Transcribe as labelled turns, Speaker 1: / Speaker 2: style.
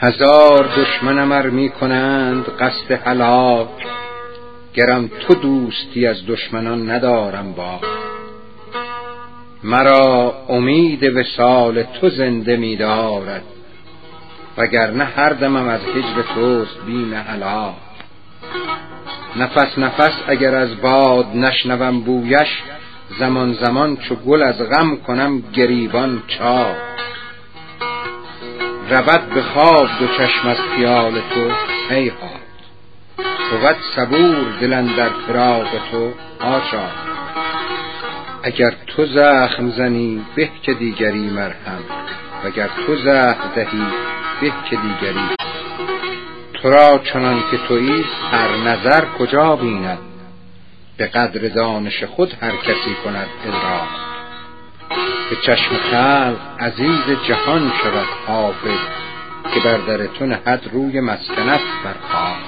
Speaker 1: هزار دشمنم ار می کنند قصد هلاک، گرم تو دوستی از دشمنان ندارم با. مرا امید وصال تو زنده می دارد، وگرنه هر دمم از هجر توست بیم هلاک. نفس نفس اگر از باد نشنوم بویش، زمان زمان چو گل از غم کنم گریبان چاک. رود به خواب دو چشم از خیال تو هیهات، بود صبور دل اندر فراق تو حاشا. اگر تو زخم زنی به که دیگری مرهم، وگر تو زهر دهی به که دیگری. تو را چنان که تویی هر نظر کجا بیند، به قدر دانش خود هر کسی کند ادراک. به چشم خلق عزیز جهان شود حافظ، که بر در تو نهد روی مسکنت بر خاک.